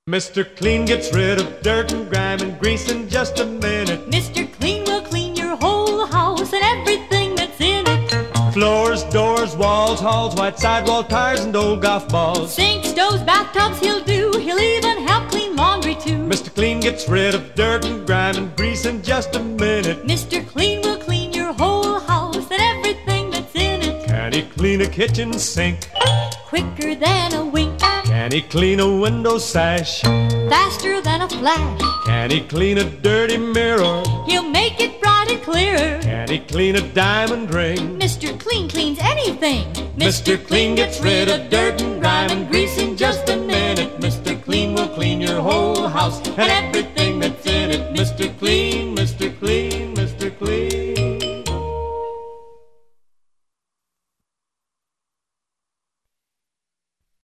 Mr. Clean gets rid of dirt and grime and grease in just a minute. Mr. Clean will clean your whole house and everything that's in it. Floors, doors, walls, halls, white sidewall tires and old golf balls. Sinks, stoves, bathtubs he'll do. He'll even help clean laundry too. Mr. Clean gets rid of dirt and grime and grease in just a minute. Mr. Clean will clean your whole house and everything that's in it. Can he clean a kitchen sink? Quicker than a wink. Can he clean a window sash? Faster than a flash. Can he clean a dirty mirror? He'll make it bright and clear. Can he clean a diamond ring? Mr. Clean cleans anything. Mr. Clean gets rid of dirt and grime and grease in just a minute. Mr. Clean will clean your whole house and